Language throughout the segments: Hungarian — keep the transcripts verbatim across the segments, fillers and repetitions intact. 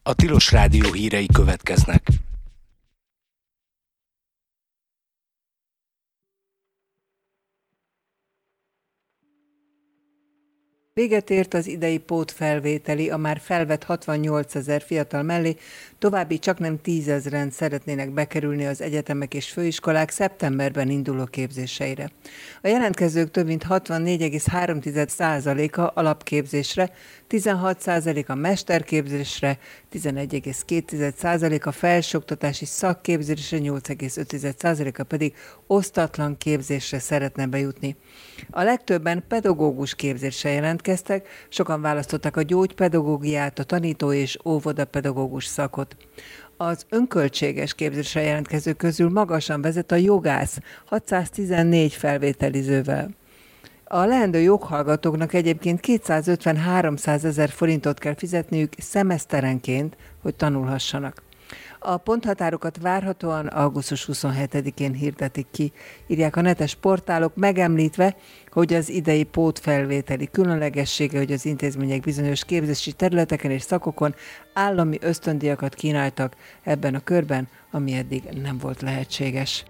A Tilos Rádió hírei következnek. Véget ért az idei pótfelvételi, a már felvett hatvannyolcezer fiatal mellé további csaknem tízezren szeretnének bekerülni az egyetemek és főiskolák szeptemberben induló képzéseire. A jelentkezők több mint hatvannégy egész három százaléka alapképzésre, tizenhat százaléka mesterképzésre, tizenegy egész két százaléka felsőoktatási szakképzésre, nyolc egész öt százaléka pedig osztatlan képzésre szeretne bejutni. A legtöbben pedagógus képzésre jelentkeztek, sokan választották a gyógypedagógiát, a tanító és óvodapedagógus szakot. Az önköltséges képzésre jelentkezők közül magasan vezet a jogász hatszáztizennégy felvételizővel. A leendő joghallgatóknak egyébként kétszázötven-háromszáz ezer forintot kell fizetniük szemeszterenként, hogy tanulhassanak. A ponthatárokat várhatóan augusztus huszonhetedikén hirdetik ki, írják a netes portálok, megemlítve, hogy az idei pótfelvételi különlegessége, hogy az intézmények bizonyos képzési területeken és szakokon állami ösztöndíjakat kínáltak ebben a körben, ami eddig nem volt lehetséges.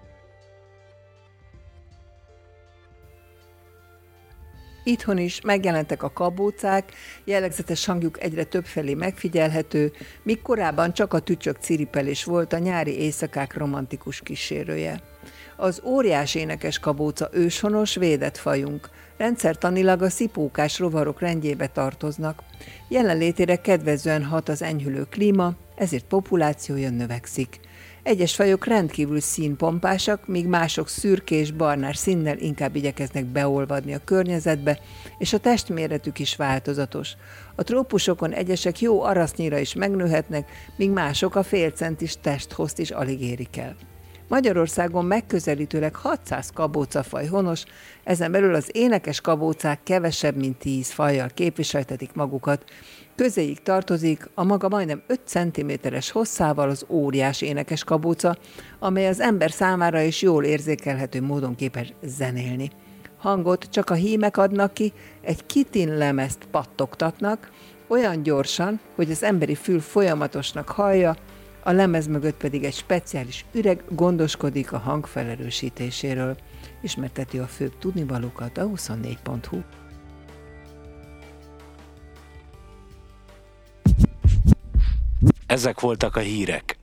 Itthon is megjelentek a kabócák, jellegzetes hangjuk egyre többfelé megfigyelhető, míg korábban csak a tücsök ciripelés volt a nyári éjszakák romantikus kísérője. Az óriás énekes kabóca őshonos, védett fajunk. Rendszertanilag a szipókás rovarok rendjébe tartoznak. Jelenlétére kedvezően hat az enyhülő klíma, ezért populációja növekszik. Egyes fajok rendkívül színpompásak, míg mások szürkés, barnás színnel inkább igyekeznek beolvadni a környezetbe, és a testméretük is változatos. A trópusokon egyesek jó arasznyira is megnőhetnek, míg mások a félcentis testhozt is alig érik el. Magyarországon megközelítőleg hatszáz kabócafaj honos, ezen belül az énekes kabócák kevesebb, mint tíz fajjal képviseltetik magukat. Közéjük tartozik a maga majdnem öt centiméteres hosszával az óriás énekes kabóca, amely az ember számára is jól érzékelhető módon képes zenélni. Hangot csak a hímek adnak ki, egy kitin lemezt pattogtatnak, olyan gyorsan, hogy az emberi fül folyamatosnak hallja, a lemez mögött pedig egy speciális üreg gondoskodik a hang felerősítéséről. Ismerteti a főbb tudnivalókat a huszonnégy pont hu. Ezek voltak a hírek.